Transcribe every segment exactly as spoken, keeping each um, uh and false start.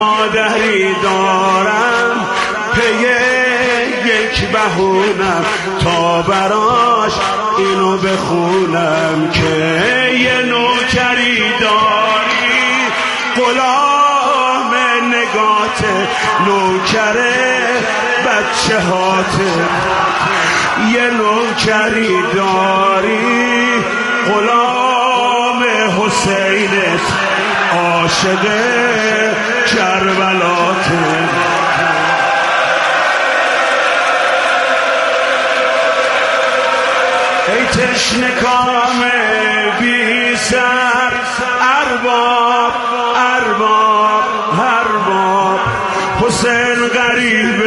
مادری دارم پی یک بهونم تا براش اینو بخونم که یه نوکری داری غلام نگاته، نوکره بچه هاته. یه نوکری داری غلام حسینت، عاشق کربلاته. ای تشنه کام بی سر، ارباب ارباب ارباب، حسین غریب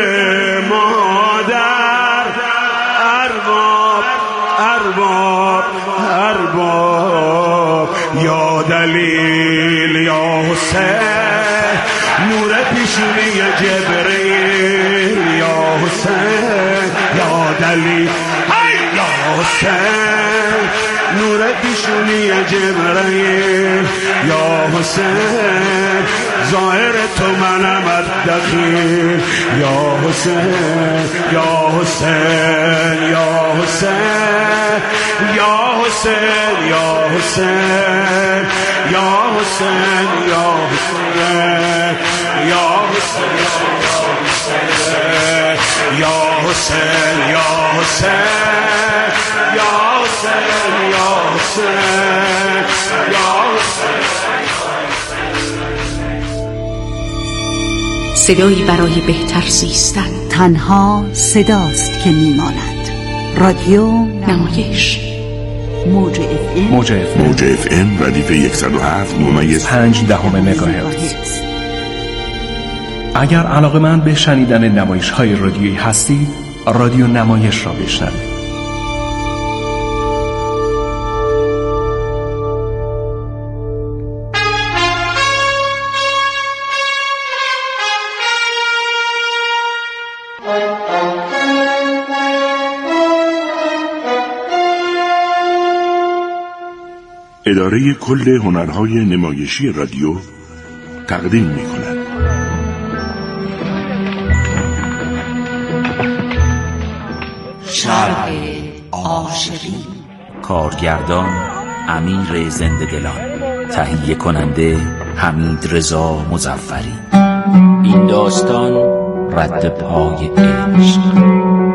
مادر، ارباب ارباب ارباب. یا دلیل یا حسین، نور پیشونی جبرئیل، یا حسین یا دلیل یا حسین، نور پیشونی جبرئیل، یا حسین ظاهر تو منم الدخیل، یا حسین یا حسین یا حسین یا حسین یا حسین یا حسین یا حسین یا حسین یا حسین یا حسین یا حسین یا حسین یا حسین. صدایی برای بهتر زیستن. تنها صداست که میماند. رادیو نمایش موج اف ام موج اف ام موج اف ام ردیف صد و هفت ممیز پنج دهم مگاهرتز. اگر علاقه‌مند به شنیدن نمایش‌های رادیویی هستید، رادیو نمایش را بشنوید. اداره کل هنرهای نمایشی رادیو تقدیم می‌کند. شرح عاشقی، کارگردان امیر زنده‌دلان، تهیه کننده حمید رضا مظفری. این داستان رد پای عشق.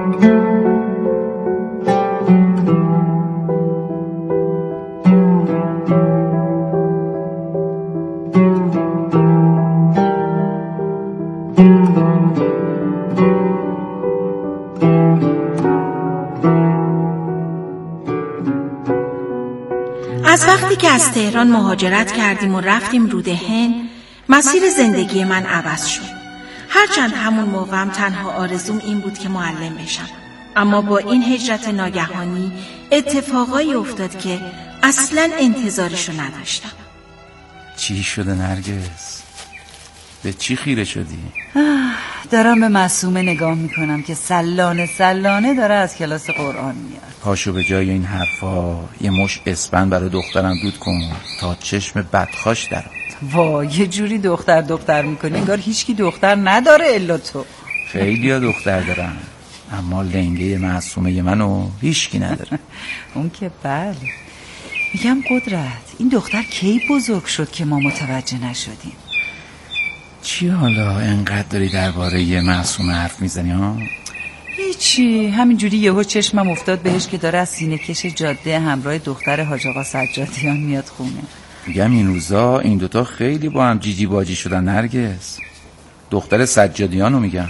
از وقتی که از تهران مهاجرت کردیم و رفتیم رود هند، مسیر زندگی من عوض شد. هرچند همون موقعم تنها آرزوم این بود که معلم بشم، اما با این هجرت ناگهانی اتفاقایی افتاد که اصلاً انتظارشو نداشتم. چی شده نرگس؟ به چی خیره شدی؟ دارم به معصومه نگاه میکنم که سلانه سلانه داره از کلاس قرآن میاد. پاشو به جای این حرفا یه مش اسپند برای دخترم دود کن تا چشم بدخواش درآد. وای یه جوری دختر دختر میکنی انگار هیچکی دختر نداره الا تو. خیلی ها دختر دارن، اما لنگه معصومه منو هیچکی نداره. اون که بله. میگم قدرت، این دختر کی بزرگ شد که ما متوجه نشدیم؟ چی حالا انقدر داری درباره یه معصومه حرف میزنی ها؟ هیچی، همینجوری یهو چشمم افتاد بهش که داره از سینه کش جاده همراه دختر حاج آقا سجادیان میاد خونه. میگم این روزا این دوتا خیلی با هم جیجی باجی شدن نرگس. دختر سجادیانو میگم.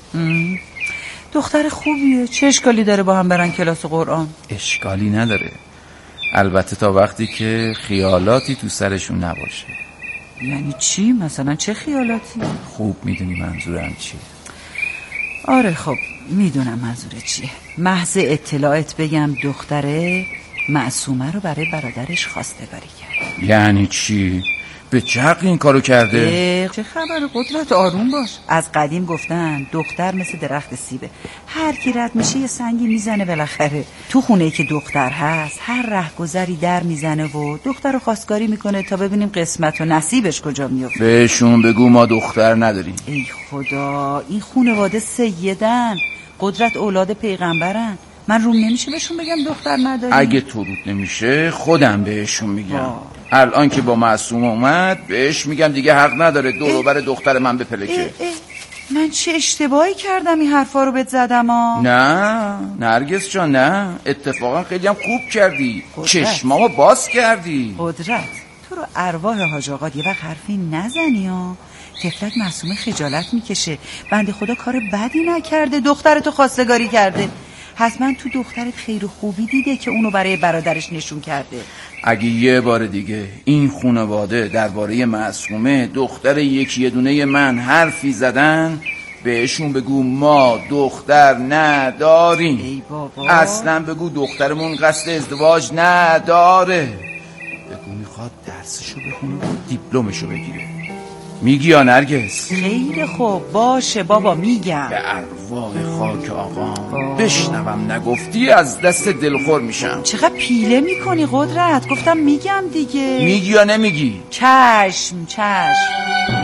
دختر خوبیه، چه اشکالی داره با هم برن کلاس قرآن؟ اشکالی نداره، البته تا وقتی که خیالاتی تو سرشون نباشه. یعنی چی؟ مثلا چه خیالاتی؟ خوب میدونی منظورم چیه. آره خب میدونم منظور چیه. محض اطلاعت بگم دختره معصومه رو برای برادرش خواستگاری کرد. یعنی چی؟ به چه حق این کارو کرده؟ چه خبر قدرت؟ آروم باش. از قدیم گفتن دختر مثل درخت سیبه، هر کی رد میشه یه سنگی میزنه بالاخره. تو خونه‌ای که دختر هست هر رهگذری در میزنه و دختر رو خواستگاری میکنه تا ببینیم قسمت و نصیبش کجا میفته. بهشون بگو ما دختر نداریم. ای خدا، این خانواده سیدن، قدرت اولاد پیغمبرن. من روم نمیشه بهشون بگم دختر نداریم؟ اگه تو روت نمیشه خودم بهشون میگم. الان که با معصوم اومد بهش میگم دیگه حق نداره دور و بر دختر من بپلکه. اه اه. من چه اشتباهی کردم این حرفا رو بهت زدم ها؟ نه نرگس جان نه، اتفاقا خیلی هم خوب کردی. چشمامو باز کردی. قدرت تو رو ارواح حاج آقا یه وقت حرفی نزنی ها. طفلک معصومه خجالت میکشه، بنده خدا کار بدی نکرده، دخترتو خواستگاری کرده. حتما تو دخترت خیر و خوبی دیده که اونو برای برادرش نشون کرده. اگه یه بار دیگه این خانواده درباره معصومه دختر یکی دونه من حرفی زدن، بهشون بگو ما دختر نداریم. ای بابا. اصلا بگو دخترمون قصد ازدواج نداره. بگو میخواد درسشو بخونه و دیپلمشو بگیره. میگی یا نرگس؟ خیلی خوب باشه بابا میگم. به ارواح خاک آقام بشنوم نگفتی از دست دلخور میشم. چقدر پیله میکنی قدرت؟ گفتم میگم دیگه. میگی یا نمیگی؟ چشم چشم.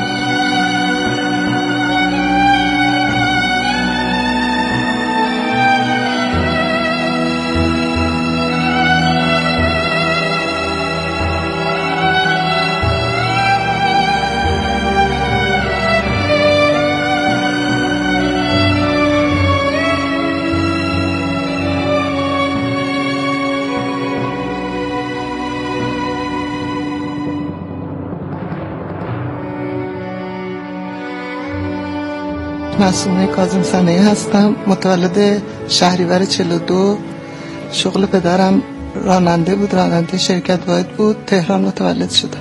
معصومه کاظم صنعی هستم، متولد شهریور چهل و دو. شغل پدرم راننده بود، راننده شرکت واحد بود. تهران متولد شدم.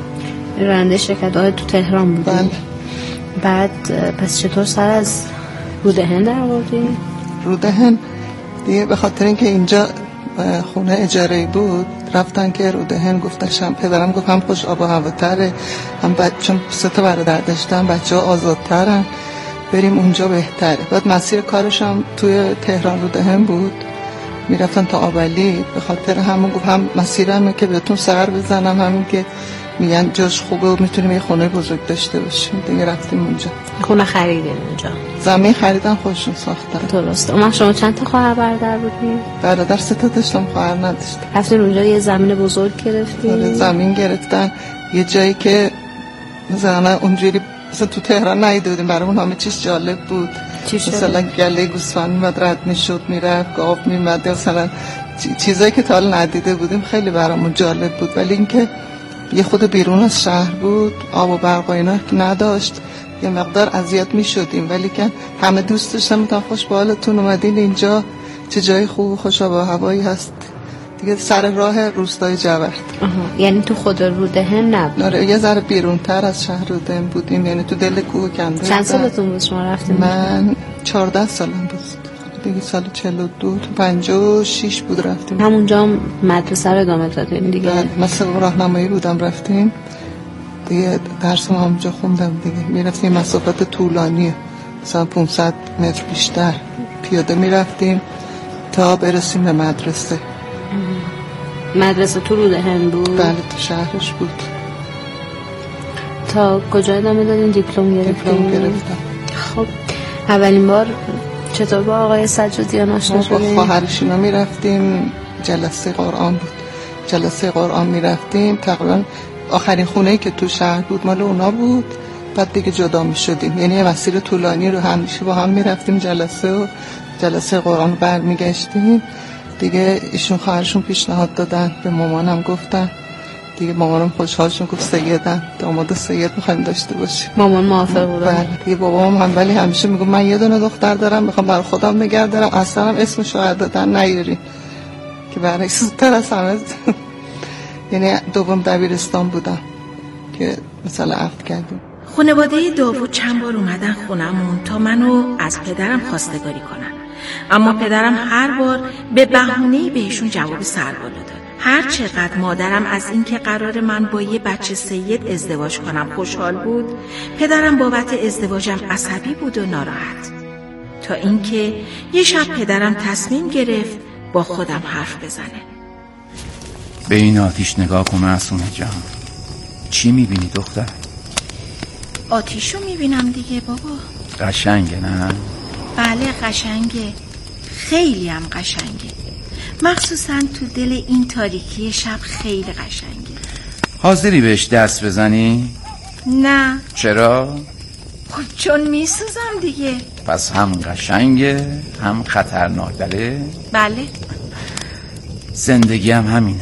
راننده شرکت واحد تو تهران بود؟ بله. بعد پس چطور سر از رودهن در آوردی؟ رودهن دیگه به خاطر اینکه اینجا خونه اجاره‌ای بود رفتن که رودهن. گفتشم پدرم گفت هم خوش آب و هواتره، هم بچه‌م سه تا برادر داشتم، بچه‌ها آزادترن، بریم اونجا بهتره. بعد مسیر کارشم توی تهران رودهن بود، میرفتن تا آبلی. به خاطر همون گفت هم مسیرمه که بهتون سر بزنم، همین که میگن جاش خوبه و میتونیم یه خونه بزرگ داشته باشیم. دیگه رفتیم اونجا. خونه خریدین اونجا؟ زمین خریدن، خودشون ساختن. درسته. اما شما چند تا خواهر برادر بودین؟ برادر سه تا داشتم، خواهر نداشتم. رفتین اونجا یه زمین بزرگ گرفتین؟ زمین گرفتن یه جایی که مثلا اونجوری مثلا تو تهران ندیده بودیم، برامون همه چیز جالب بود. مثلا گله گوسفند میمد رد میشد میرفت، گاو میمد، مثلا چیزایی که تا حالا ندیده بودیم خیلی برامون جالب بود. ولی اینکه یه خود بیرون از شهر بود، آب و برق و اینا نداشت، یه مقدار اذیت میشدیم. ولی که همه دوست داشتم، تا خوش به حالتون اومدین اینجا، چه جای خوب و خوش آب و هوایی هست. دیگه سر راه روستای جوهر. یعنی تو خود رودهن نبود؟ آره یه ذره بیرونتر از شهر رودهن بودیم، یعنی تو دل کوه کنده. چند سالتون بود شما رفتین؟ من چهارده سالم بود دیگه، سال چهل و دو تو پنجاه و شش بود رفتیم. همونجا مدرسه رو ادامه دادیم دیگه؟ بله، مثلا راهنمایی بودم رفتیم دیگه، درسم همونجا خوندم دیگه. میرفتیم مسافت طولانیه، مثلا پانصد متر بیشتر پیاده میرفتیم تا برسیم به مدرسه. مدرسه تو رودهن بود؟ بله تو شهرش بود. تا کجا ادامه دادین؟ دیپلم گرفتین؟ دیپلم گرفتم. خب اولین بار چطور با آقای سجادیان آشنا شدین؟ با خواهرش اینا میرفتیم جلسه قرآن بود، جلسه قرآن میرفتیم. تقریبا آخرین خونه‌ای که تو شهر بود مال اونا بود. بعد دیگه جدا میشدیم، یعنی مسیر طولانی رو همیشه با هم میرفتیم جلسه و جلسه قرآن برمیگشتیم دیگه. ایشون خواهرشون پیشنهاد دادن، به مامانم گفتن دیگه. مامانم خوشحالشون گفت سیدن، داماد سید میخوایم داشته باشیم. مامان موافق بود؟ بله دیگه. بابام هم ولی همیشه میگم من یه دونه دختر دارم، میخوام برای خودم نگه دارم، اصلا هم اسم شوهر دادن نیاری که برای زودتر از همه. یعنی دوم دبیرستان بودم که مثلا عقد کردیم. خانواده داوود چند بار اومدن خونمون تا منو از پدرم خواستگاری کنن، اما پدرم هر بار به بهونه‌ای بهشون جواب سربالا داد. هر چقدر مادرم از اینکه قرار من با یه بچه سید ازدواج کنم خوشحال بود، پدرم بابت ازدواجم عصبی بود و ناراحت. تا اینکه یه شب پدرم تصمیم گرفت با خودم حرف بزنه. به این آتیش نگاه کن معصومه جان. چی میبینی دختر؟ آتیشو میبینم دیگه بابا. قشنگه نه؟ بله قشنگه، خیلی هم قشنگه، مخصوصا تو دل این تاریکی شب خیلی قشنگه. حاضری بهش دست بزنی؟ نه. چرا؟ خب چون میسوزم دیگه. پس هم قشنگه هم خطرناک. بله؟ بله. زندگی هم همینه.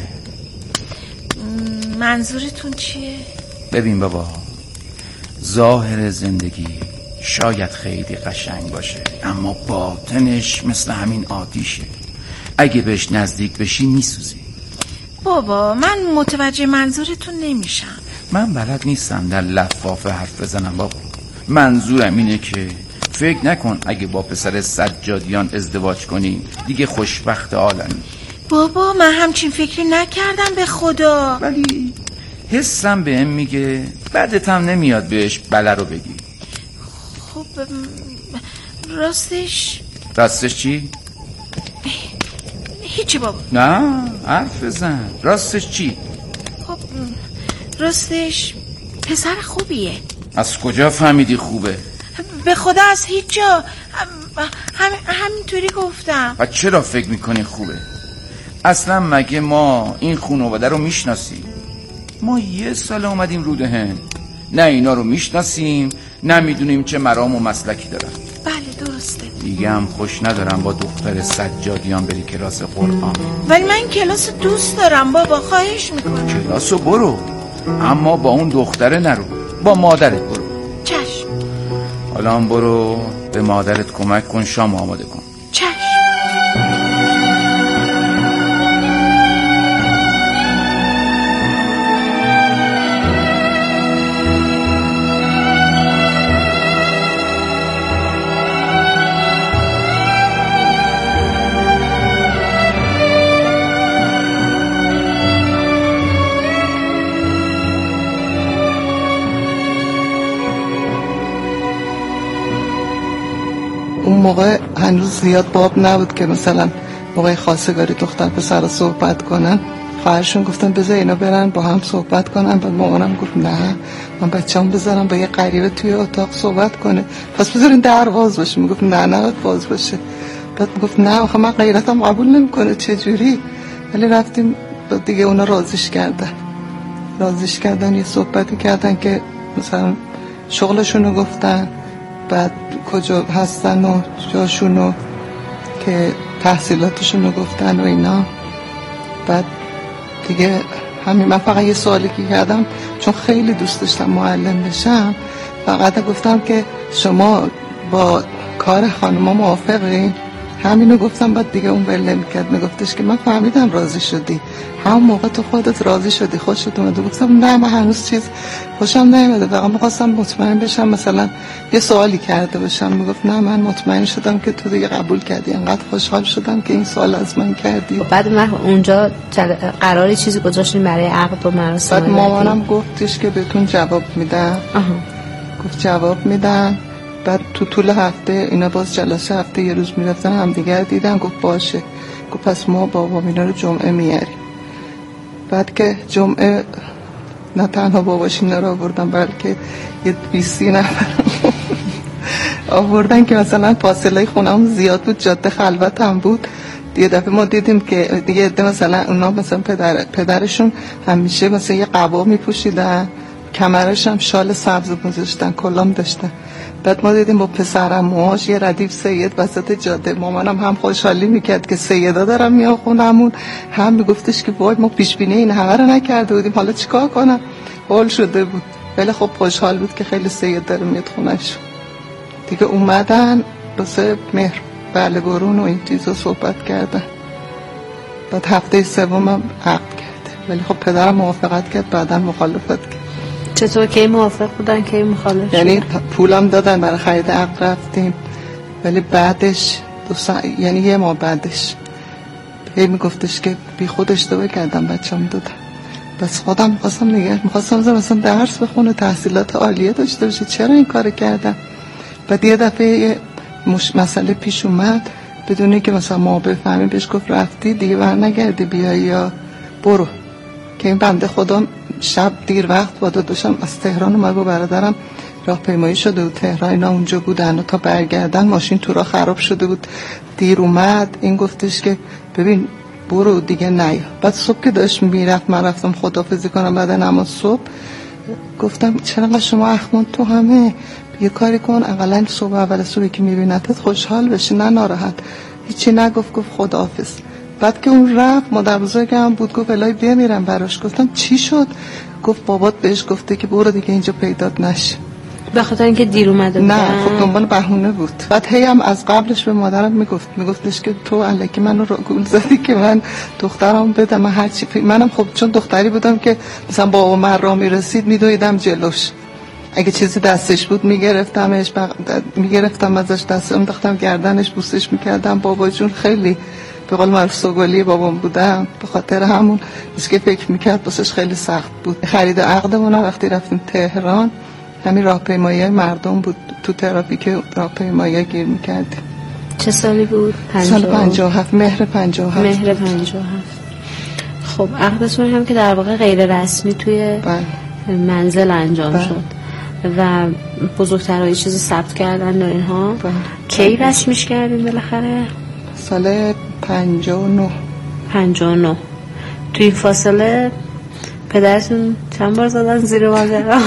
منظورتون چیه؟ ببین بابا، ظاهر زندگی شاید خیلی قشنگ باشه، اما باطنش مثل همین آتیشه. اگه بهش نزدیک بشی میسوزی. بابا من متوجه منظورتون نمیشم. من بلد نیستم در لفافه حرف بزنم بابا. منظورم اینه که فکر نکن اگه با پسر سجادیان ازدواج کنی دیگه خوشبخت عالمی. بابا من همچین فکری نکردم به خدا. ولی حسم بهم میگه بعدت هم نمیاد بهش بله رو بگی. خب راستش راستش چی؟ هیچی بابا. نه حرف بزن. راستش چی؟ خب راستش پسر خوبیه. از کجا فهمیدی خوبه؟ به خدا از هیچ جا، هم همینطوری گفتم. و چرا فکر میکنی خوبه؟ اصلا مگه ما این خانواده رو میشناسیم؟ ما یه سال اومدیم رودهن، نه اینا رو میشناسیم نه میدونیم چه مرام و مسلکی دارن. بله درسته. دیگه هم خوش ندارم با دختر سجادیان بری کلاس قرآن. ولی من کلاس دوست دارم بابا، خواهش میکنم. کلاسو برو، اما با اون دختره نرو، با مادرت برو. چشم. حالا هم برو به مادرت کمک کن، شام آماده کن. چشم. اون موقع هنوز زیاد باب نبود که مثلا موقع خواستگاری دختر پسر رو صحبت کنن. خواهرشون گفتن بذار اینا برن با هم صحبت کنن. بعد مامانم گفت نه من بچه‌ام بذارم با یه غریبه توی اتاق صحبت کنه، پس بذارین در باز باشه. میگفت نه نه باز باشه. بعد میگفت نه آخه من غیرتم قبول نمیکنه. چه جوری؟ ولی رفتیم دیگه اونا راضیش کردن. راضیش کردن یه صحبتی کردن که مثلا شغلشونو گفتن، بعد کجا هستن و جاشونو که تحصیلاتشونو گفتن و اینا. بعد دیگه همین من فقط یه سوالی که کردم چون خیلی دوست داشتم معلم بشم، فقط گفتم که شما با کار خانوما موافقین؟ همینو گفتم. بعد دیگه اون ول نمی‌کرد، میگفتش که من فهمیدم راضی شدی، همون موقع تو خودت راضی شدی، خوشت اومد. گفتم نه من هنوز چیز خوشم نیومده، فقط می‌خواستم مطمئن بشم مثلا یه سوالی کرده باشم. میگفت نه من مطمئن شدم که تو دیگه قبول کردی، انقدر خوشحال شدم که این سوال از من کردی. بعد من اونجا قراری چیزی گذاشتیم برای عقد و مراسم. بعد مامانم گفتش که بهتون جواب میدم. گفت جواب میدم. بعد تو طول هفته اینا باز جلسه هفته یه روز میرفتن هم دیگر دیدن. گفت باشه. گفت پس ما بابا اینا رو جمعه میاریم. بعد که جمعه نه تنها باباش اینا رو آوردن بلکه یه بیستی نفر آوردن که مثلا فاصله خونم زیاد بود، جاده خلوت هم بود. یه دفعه ما دیدیم که دیگه مثلا اونا مثلا پدر پدرشون همیشه مثلا یه قبا میپوشیدن، کمرش هم شال سبز گذاشتن، کلام داشتن. بعد ما دیدیم با پسرم موهاش یه ردیف سید وسط جاده. مامانم هم خوشحالی میکرد که سیدا دارم میان خونمون، هم میگفتش که وای ما پیش بینی این همه رو نکرده بودیم، حالا چیکار کنم؟ هول شده بود. ولی خب خوشحال بود که خیلی سید داره میاد خونش. دیگه اومدن واسه مهر بله گرون و این چیزا صحبت کردن. بعد هفته سومم عقد کرده، ولی خب پدرم موافقت کرد، بعداً مخالفت کرد. چطور که موافق بودن که مخالف؟ یعنی پولم دادن برای خرید عقد رفتیم، ولی بعدش دو سا... یعنی یه ماه بعدش هی میگفتش که بی خود اشتباه کردم بچه‌م دادم. بس خودم خواستم نگه می‌خواستم مثلا درس بخونه، تحصیلات عالیه داشته باشه، چرا این کارو کردم؟ بعد یه دفعه مش... مسئله پیش اومد بدون که مثلا ما بفهمیم، بهش گفت رفتی دیگه برنگردی بیای یا برو. که این بنده خدا شب دیر وقت با داداشم از تهران اومد با برادرم راهپیمایی شده بود تهران، اینا اونجا بودن و تا برگردن ماشین تو راه خراب شده بود، دیر اومد. این گفتش که ببین برو دیگه نیا. بعد صبح که داشت میرفت من رفتم خداحافظی کنم بعد نماز صبح، گفتم چرا شما اخمون تو همه یه کاری کن اقلا صبح اول صبحی که میبینتت خوشحال بشی نه ناراحت. هیچی نگفت، گفت خداحافظ. بعد که اون رفت مادر بزرگم بود گفت الهی بمیرم براش. گفتم چی شد؟ گفت بابات بهش گفته که برو دیگه اینجا پیدات نشه. به خاطر اینکه دیر اومده بود؟ نه خب دنبال بهونه بود. بعد هی هم از قبلش به مادرم میگفت میگفتش که تو الکی منو رو گول زدی که من دخترم بدم. من هر چی منم خب چون دختری بودم که مثلا بابا من راه میرسید میدویدم جلوش، اگه چیزی دستش بود میگرفتمش بق... میگرفتم ازش دستم انداختم گردنش بوسش میکردم. بابا جون خیلی به قول معروف سوگلی بابام بودم، به خاطر همون چیزی که فکر میکرد واسش خیلی سخت بود. خرید عقدمون وقتی رفتیم تهران همین راهپیمایی مردم بود، تو ترافیک راهپیمایی گیر میکردیم. چه سالی بود؟ سال پنجاه و هفت، مهر پنجاه و هفت. مهر پنجاه و هفت. خب عقدتون هم که در واقع غیر رسمی توی بله. منزل انجام بله. شد و بزرگترها یه چیزی ثبت کردن و اینها بله. کی رسمیش کردین بالاخره؟ سال پنجاه و نه. پنجاه و نه. توی این فاصله پدرتون چند بار زدن زیر ماجرا؟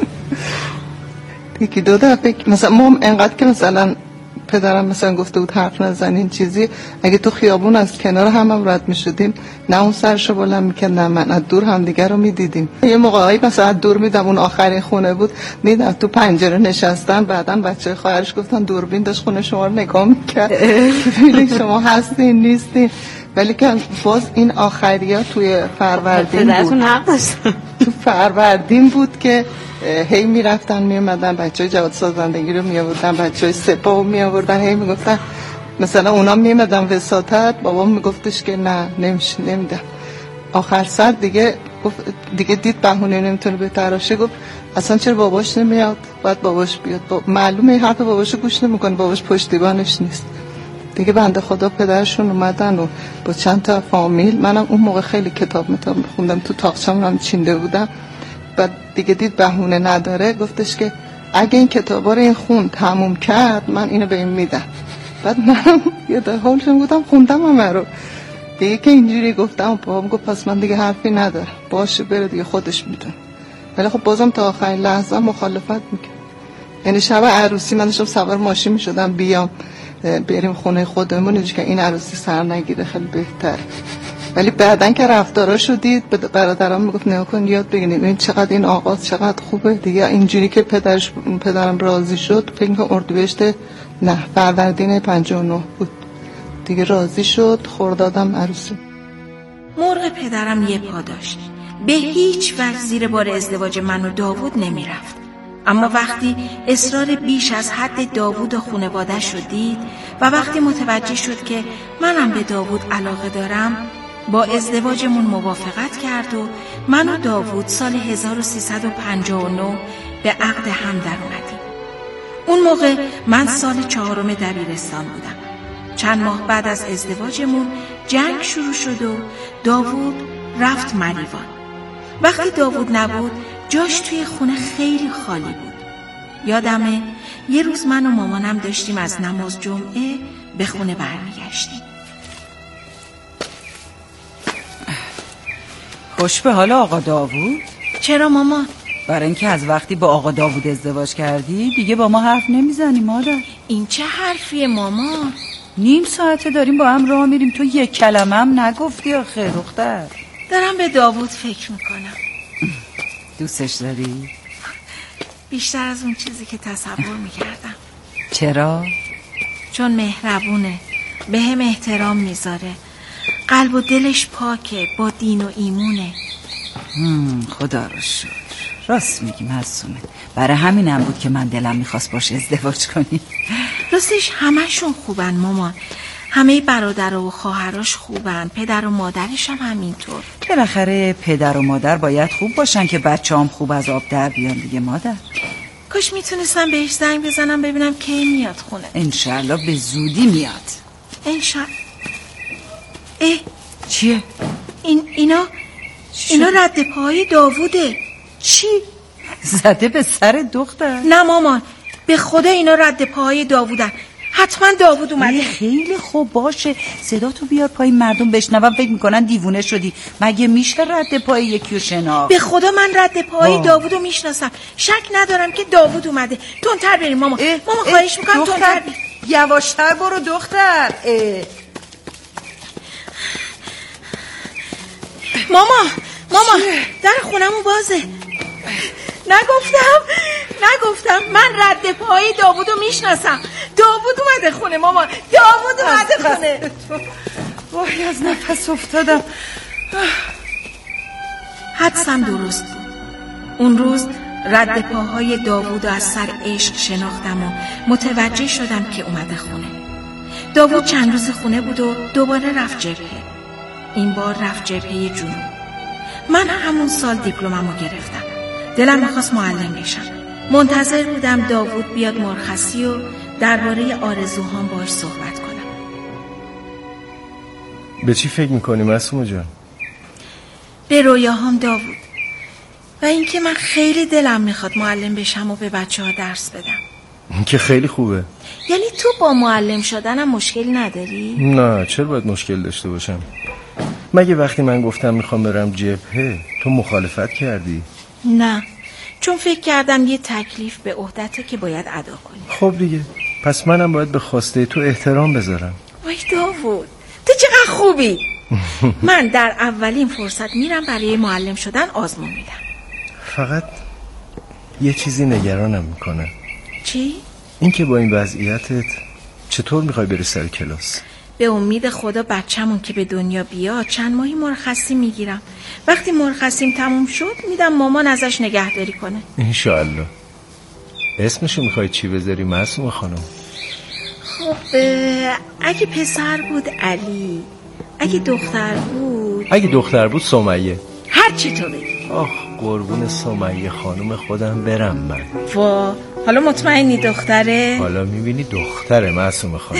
یکی دو دفعه مثلا ما انقدر که مثلا پدرم مثلا گفته بود حرف نزنین چیزی، اگه تو خیابون از کنار هم هم رد می شدیم نه اون سرشو بلند میکرد نه من، از دور هم دیگر رو میدیدیم. یه موقعی مثلا از دور میدم اون آخرین خونه بود میدم تو پنجره نشستن، بعدن بچه خواهرش گفتن دوربین داشت خونه شما رو نگاه میکرد ببینید شما هستین نیستین. ولی که باز این آخریا توی فروردین بود، تو فروردین بود که هی میرفتن میامدن بچهای جواد سازندگی رو میآوردن، بچهای سپاه رو میآوردن، هی میگفتن مثلا اونا میامدن وساطت، بابام میگفتش که نه نمیشه نمیدم. آخر سر دیگه گفت دیگه دید بهونه نمیتونه بتراشه، گفت اصلا چرا باباش نمیاد؟ باید باباش بیاد. با... معلومه حرف باباشو گوش نمیکنه، باباش پشتیبانش نیست. دیگه بنده خدا پدرشون اومدن و با چند تا فامیل، منم اون موقع خیلی کتاب متاب میخوندم تو تاقچه‌ام هم چینده بودم، بعد دیگه دید بهونه نداره، گفتش که اگه این کتابا رو این خون تموم کرد من اینو به این میدم. بعد منم یه ده حالشم گفتم خوندم همه رو دیگه که اینجوری گفتم. بابام گفت پس من دیگه حرفی ندارم، باشه بره دیگه خودش میدونه. ولی خب بازم تا آخرین لحظه مخالفت میکرد. یعنی شب عروسی من داشتم سوار ماشین میشدم بیام بریم خونه خودمون که این عروسی سر نگیره خیلی بهتر. ولی بعدن که رفتارا شدید برادرام میگفت نگاه کن یاد بگیریم این چقدر این آغاز چقدر خوبه دیگه. اینجوری که پدرش پدرم راضی شد، فکر کنم اردیبهشت نه فروردین پنجاه و نه بود دیگه راضی شد، خردادم عروسی. مرغ پدرم یه پا داشت، به هیچ وجه زیر بار ازدواج من و داوود نمیرفت. اما وقتی اصرار بیش از حد داوود و خانواده شد دید و وقتی متوجه شد که منم به داوود علاقه دارم، با ازدواجمون موافقت کرد و من و داوود سال هزار و سیصد و پنجاه و نه به عقد هم در اومدیم. اون موقع من سال چهارم دبیرستان بودم. چند ماه بعد از ازدواجمون جنگ شروع شد و داوود رفت مریوان. وقتی داوود نبود جاش توی خونه خیلی خالی بود. یادمه یه روز من و مامانم داشتیم از نماز جمعه به خونه برمیگشتیم. خوش به حال آقا داوود؟ چرا مامان؟ برای اینکه از وقتی با آقا داوود ازدواج کردی دیگه با ما حرف نمیزنی مادر. این چه حرفیه مامان؟ نیم ساعته داریم با هم راه میریم، تو یک کلمه هم نگفتی آخه دختر. دارم به داوود فکر میکنم. دوستش داری؟ بیشتر از اون چیزی که تصور میکردم. چرا؟ چون مهربونه، به هم احترام میذاره، قلب و دلش پاکه، با دین و ایمونه. خدا رو شکر، راست میگی معصومه. برای همینم بود که من دلم میخواست باشه ازدواج کنی. راستش همشون خوبن مامان، همه برادر و خواهرش خوبن، پدر و مادرش هم همینطور. بالاخره پدر و مادر باید خوب باشن که بچه هم خوب از آب در بیان دیگه مادر. کاش میتونستم بهش زنگ بزنم ببینم کی میاد خونه. انشالله به زودی میاد. انشالله. اه چیه؟ این اینا اینا رد پای داووده. چی؟ زده به سر دختر؟ نه مامان، به خدا اینا رد پای داوودن. حتما داوود اومده. خیلی خوب باشه، صدا تو بیار پای مردم بشنون، فکر میکنن دیوونه شدی. مگه میشه رد پای یکی رو شناخت؟ به خدا من رد پای داوودو میشناسم. شک ندارم که داوود اومده. تندتر بریم ماما. ماما خواهش میکنم تندتر بریم. یواشتر برو دختر. اه. ماما ماما در خونمون بازه. نگفتم نگفتم من رد پای داوودو میشناسم. داوود اومده خونه ماما. داوود اومده خونه. وای از نفس افتادم. حدسم درست بود. اون روز رد پاهای داوودو از سر عشق شناختم و متوجه شدم که اومده خونه. داوود چند روز خونه بود و دوباره رفت جبهه. این بار رفت جبهه جنوب. من همون سال دیپلممو گرفتم. دلم میخواست معلم بشم. منتظر بودم داوود بیاد مرخصی و درباره آرزوهام باهاش صحبت کنم. به چی فکر میکنی معصومه جان؟ به رویاهام داوود و اینکه من خیلی دلم میخواد معلم بشم و به بچه ها درس بدم. این که خیلی خوبه. یعنی تو با معلم شدنم مشکلی نداری؟ نه، چرا باید مشکل داشته باشم؟ مگه وقتی من گفتم میخوام برم جبهه تو مخالفت کردی؟ نه، چون فکر کردم یه تکلیف به عهدته که باید ادا کنی. خب دیگه، پس منم باید به خواسته تو احترام بذارم. وای داوود، تو چقدر خوبی. من در اولین فرصت میرم برای معلم شدن آزمون میدم. فقط یه چیزی نگرانم میکنه. چی؟ این که با این وضعیتت چطور میخوای بری سر کلاس؟ به امید خدا بچه‌مون که به دنیا بیاد چند ماهی مرخصی میگیرم. وقتی مرخصیم تموم شد میدم مامان ازش نگهداری کنه. انشالله. اسمشو میخوای چی بذاری معصومه خانم؟ خب اگه پسر بود علی، اگه دختر بود اگه دختر بود سمیه. هر چی تو بگی. آخ قربون سمیه خانم خودم برم من. وا حالا مطمئنی دختره؟ حالا میبینی دختره معصومه خانم.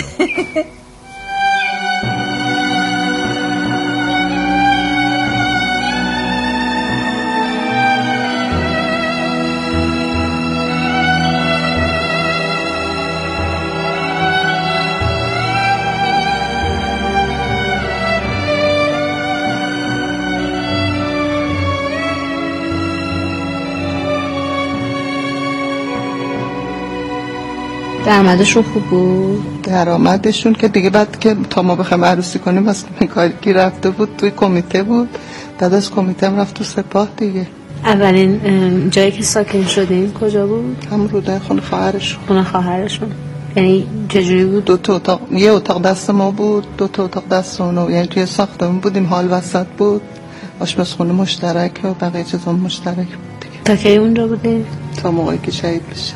درآمدشون خوب بود؟ درآمدشون که دیگه بعد که تا ما بخوایم عروسی کنیم واسه مکانیکی رفته بود توی کمیته بود. بعد از کمیته هم رفت تو سپاه دیگه. اولین جایی که ساکن شدین کجا بود؟ هم روده خونه خواهرشون. خونه خواهرشون. یعنی چجوری بود؟ دو تا اتاق، یه اتاق دست ما بود، دو تا اتاق دست اونو. یعنی توی ساختمون بودیم، حال وسط بود، آشپزخونه مشترک و بقیه چیزا مشترک بود دیگه. تا کی اونجا بودی؟ تا موقعی که شهید بشه.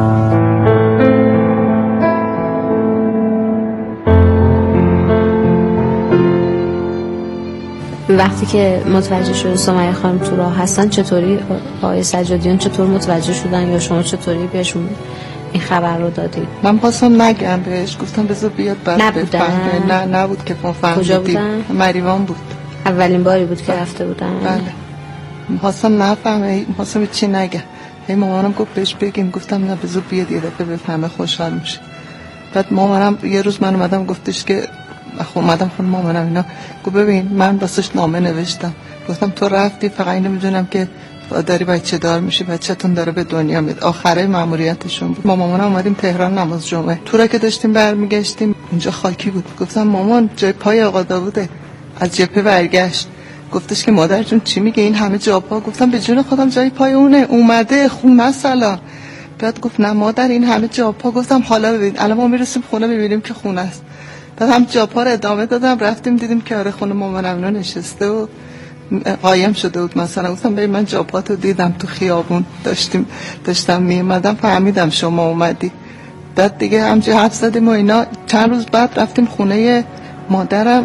وقتی که متوجه شده سمیه خانم تو راه هستن چطوری آقای سجادیان چطور متوجه شدن یا شما چطوری بهشون این خبر رو دادید؟ من خواستم نگم بهش، گفتم بذار بیاد بعد بفهمه. نه نبود که ما فهمیدیم. کجا بودن؟ مریوان بود. اولین باری بود که رفته بودن؟ بله. خواستم نفهمه، خواستم چی نگم. هی مامانم گفت بهش بگیم، گفتم نه بذار بیاد یه دفعه بفهمه خوشحال میشه. بعد مامانم یه روز من اومدم گفتش که اومدم خونه مامانم اینا، گفت ببین من واسش نامه نوشتم. گفتم تو رفتی فقط اینو میدونم که داری بچه دار میشی، بچه‌تون داره به دنیا میاد. آخره ماموریتشون بود. ما مامانم اومدیم تهران نماز جمعه. تو را که داشتیم برمیگشتیم اونجا خاکی بود. گفتم مامان جای پای آقا داووده. از جبهه برگشت. گفتش که مادر جون چی میگه این همه جا پا؟ گفتم به جون خودم جای پای اونه، اومده خونه سلام. بعد گفت نه مادر این همه جا پا. گفتم حالا ببین الان ما میرسیم خونه میبینیم که خونه است. بعد هم جاپا رو ادامه دادم، رفتیم دیدیم که آره خونه مامانم اینا نشسته و قایم شده بود. مثلا گفتم ببین من جاپاتو دیدم تو خیابون، داشتیم داشتم میومدم فهمیدم شما اومدی. بعد دیگه همچه حرف زدیم و اینا. چند روز بعد رفتیم خونه مادرم.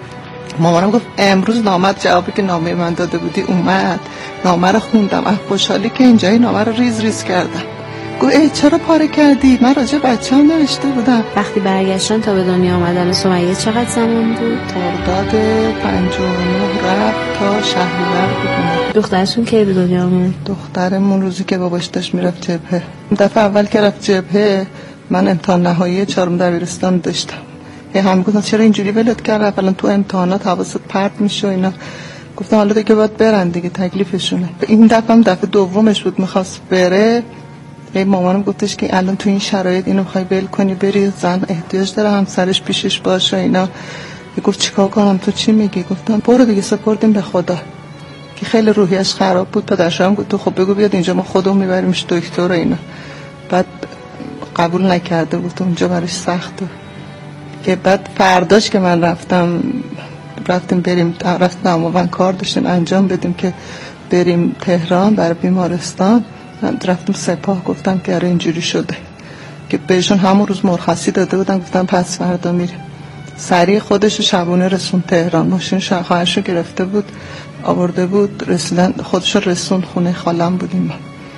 مامانم گفت امروز نامه، جوابی که نامه من داده بودی اومد. نامه رو خوندم، از خوشحالی که اینجای نامه رو ریز ریز کردم. گفت ای چرا پاره کردی؟ من راجع بچه‌ام نوشته بودم. وقتی برگشتن تا به دنیا آمدن سمیه چقدر زمان بود؟ خرداد پنجاه و نه رفت تا شهریور بود. دخترشون کی به دنیا آمد؟ دخترمون روزی که باباش داشت میرفت جبهه. دفعه اول که رفت جبهه من امتحان نهایی چهارم دبیرستان داشتم. هی هم گفتن چرا اینجوری ولت کرد؟ اولا تو امتحانات حواست پرت میشه و اینا. گفتم حالا دیگه باید برن دیگه، تکلیفشونه. این دفعه هم دفعه دومش بود میخواست بره. ای مامانم گفتش که الان تو این شرایط اینو بخوای ول کنی بری، زن احتیاج داره همسرش پیشش باشه اینا. گفت چیکار کنم؟ تو چی میگی؟ گفتم برو دیگه، سپردیم به خدا. که خیلی روحیش خراب بود. پدرشم گفت تو خب بگو بیاد اینجا، ما خودمون میبریمش دکتر و اینا. بعد قبول نکرده بود، اونجا براش سخته. که بعد فرداش که من رفتم رفتیم بریم رفتم و کار داشتیم انجام بدیم که بریم تهران برای بیمارستان. من رفتم سپاه، گفتم که آره اینجوری شده، که بهشون همون روز مرخصی داده بودن. گفتم پس فردا میریم. سریع خودشو شبونه رسون تهران. ماشین خواهرشو گرفته بود آورده بود، رسیدن خودشو رسون خونه خالم بودیم.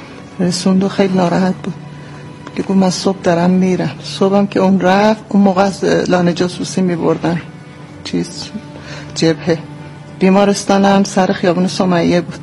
رسوند و خیلی ناراحت بود که گفت من صبح دارم میرم. صبحم که اون رفت، اون موقع از لانه جاسوسی میبردن چیز جبهه. بیمارستان هم سر خیابون سمیه بود،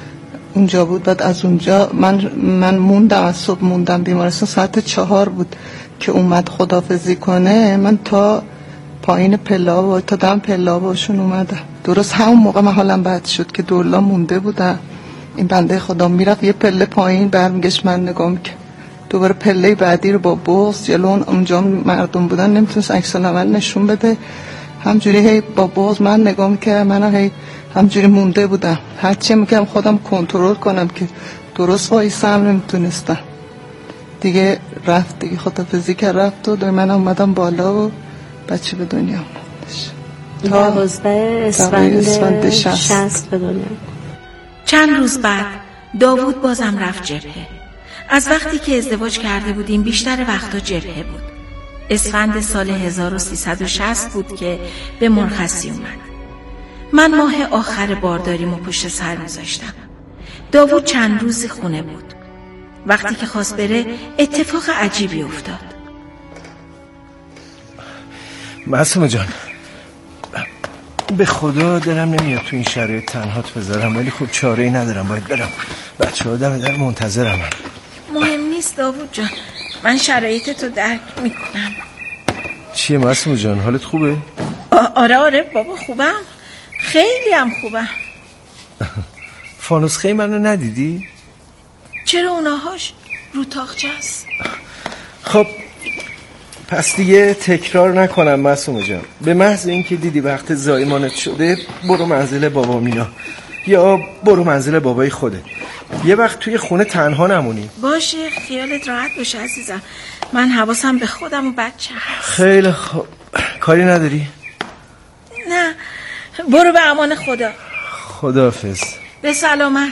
اونجا بود. بعد از اونجا من من موندم، از صبح موندم بیمارستان. ساعت چهار بود که اومد خداحافظی کنه. من تا پایین پلا و تا دم پلا باشون اومدم. درست همون موقع من حالم بد شد که دولا مونده بودم. این بنده خدا میرفت یه پله پایین، برمیگشت من نگاه میکرد. دوباره پله بعدی رو با بغض جلو اونجا مردم بودن نمیتونست عکس العمل نشون بده. همجوری هی با بغض من نگاه میکرد. من هی همجوری مونده بودم. هرچی میکردم خودم کنترل کنم که درست وایسم، نمیتونستم دیگه. رفت دیگه، خداحافظی کرد رفت و من اومدم بالا و بچه به دنیا آمدش. تا دوازده اسفند شصت به دنیا. چند روز بعد داوود بازم رفت جبهه. از وقتی که ازدواج کرده بودیم بیشتر وقتا جبهه بود. اسفند سال هزار و سیصد و شصت بود که به مرخصی اومد. من ماه آخر بارداریمو پشت سر میذاشتم. داوود چند روزی خونه بود. وقتی که خواست بره اتفاق عجیبی افتاد. معصومه جان، به خدا دلم نمیاد تو این شرایط تنهات بذارم، ولی خب چاره ای ندارم، باید برم. بچه ها دم در منتظرم. مهم نیست داوود جان، من شرایط تو درک میکنم. چیه معصومه جان، حالت خوبه؟ آره آره بابا خوبم، خیلی هم خوبم. فانوس خیلی منو ندیدی؟ چرا اوناهاش رو تاقچه است؟ خب پس دیگه تکرار نکنم معصومه جان. به محض اینکه دیدی وقت زایمانت شده برو منزل بابا مینا یا برو منزل بابای خوده. یه وقت توی خونه تنها نمونی. باشه، خیالت راحت باشه عزیزم، من حواسم به خودم و بچه هست. خیلی خوب. کاری نداری؟ نه، برو به امان خدا. خداحافظ. به سلامت.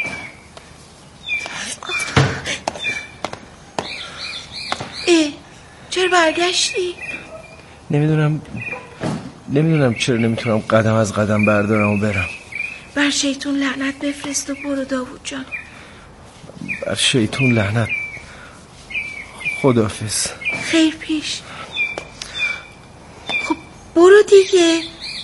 ای چرا برگشتی؟ نمیدونم نمیدونم چرا نمیتونم قدم از قدم بردارم و برم. بر شیطون لعنت بفرست و برو داوود جان. بر شیطون لعنت. خداحافظ. خیر پیش. خب برو دیگه.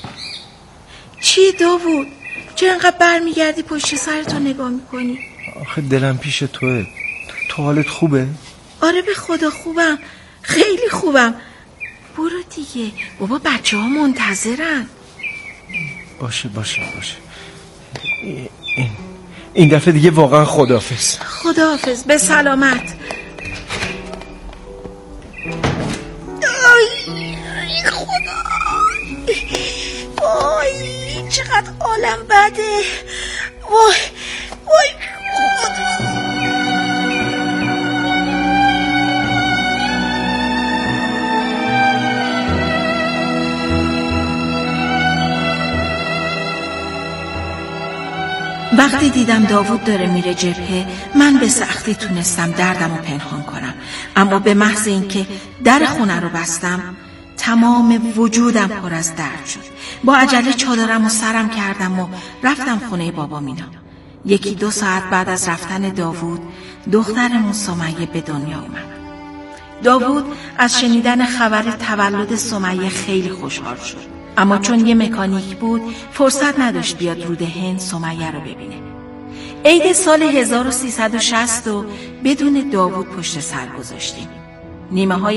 چی داوود؟ چرا انقدر برمیگردی پشت سرتو نگاه میکنی؟ آخه دلم پیش توه. تو حالت خوبه؟ آره به خدا خوبم، خیلی خوبم. برو دیگه بابا، بچه ها منتظرن. باشه باشه باشه. این, این دفعه دیگه واقعا خداحافظ. خداحافظ، به سلامت. ای خدا، وای چقدر عالم بده. وای وای خدا. وقتی دیدم داوود داره میره جبهه، من به سختی تونستم دردم رو پنهان کنم، اما به محض اینکه در خونه رو بستم تمام وجودم پر از درد شد. با عجله چادرم و سرم کردم و رفتم خونه بابا مینا. یکی دو ساعت بعد از رفتن داوود، دخترمون سمیه به دنیا اومد. داوود از شنیدن خبر تولد سمیه خیلی خوشحال شد، اما چون یه مکانیک بود فرصت نداشت بیاد رود هند سمیه رو ببینه. عید سال هزار و سیصد و شصت و بدون داوود پشت سر گذاشتیم. نیمه های